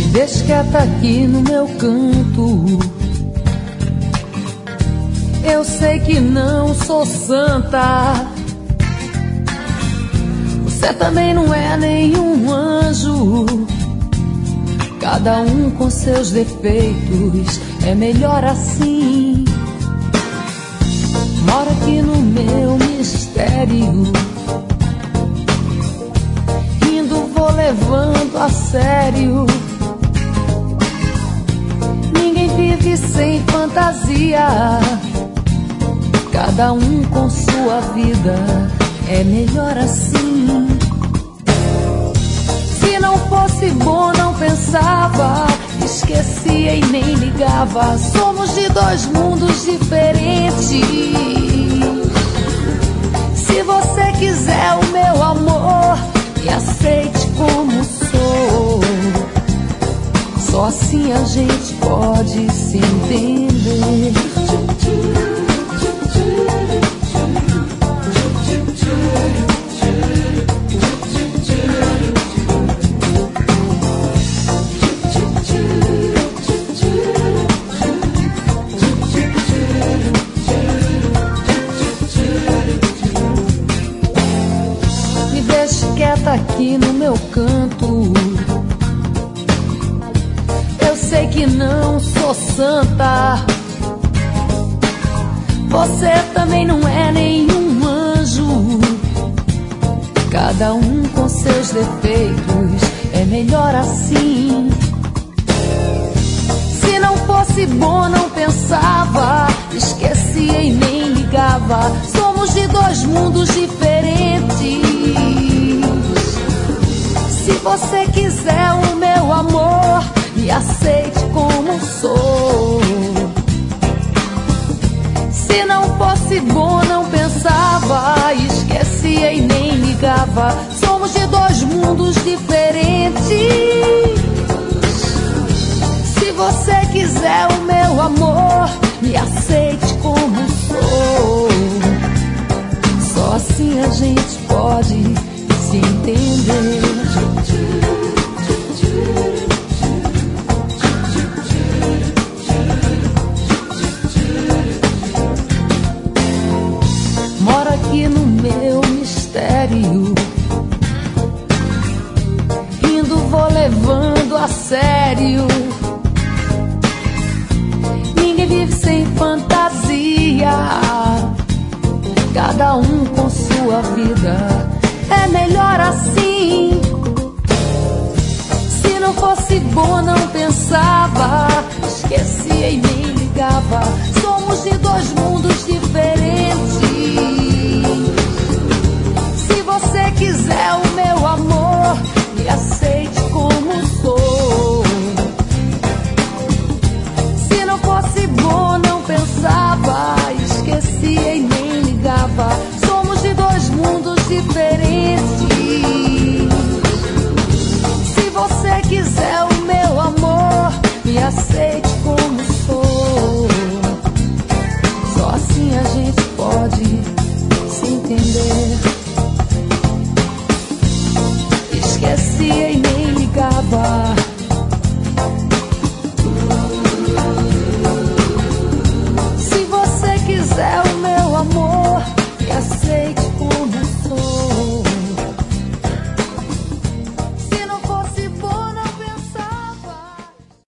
deixa quieta aqui no meu canto. Eu sei que não sou santa, você também não é nenhum anjo. Cada um com seus defeitos, é melhor assim. Mora aqui no meu mistério, rindo vou levando a sério. Ninguém vive sem fantasia, cada um com sua vida, é melhor assim. Se não fosse bom não pensava, esquecia e nem ligava. Somos de dois mundos diferentes. Se você quiser o meu amor, me aceite como sou. Só assim a gente pode se entender. Me deixe quieta aqui no meu canto. Eu sei que não sou santa, você também não é nenhum anjo. Cada um com seus defeitos, é melhor assim. Se não fosse bom não pensava, esquecia e nem ligava. Somos de dois mundos diferentes. Se você quiser o meu amor, me aceite como sou. Se não fosse bom não pensava, esquecia e nem ligava. Somos de dois mundos diferentes. Se você quiser o meu amor, me aceite como sou. Só assim a gente pode se entender. Mora aqui no meu mistério, rindo vou levando a sério. Ninguém vive sem fantasia, cada um com sua vida, é melhor assim. Se não fosse bom não pensava, esquecia e nem ligava. Somos de dois mundos diferentes. Se você quiser o meu amor, me aceite como sou. Se não fosse bom não pensava, esquecia e nem ligava. Somos de dois mundos diferentes. Se você quiser o meu amor, me aceite como sou. Só assim a gente pode se entender. Esquecia e nem ligava.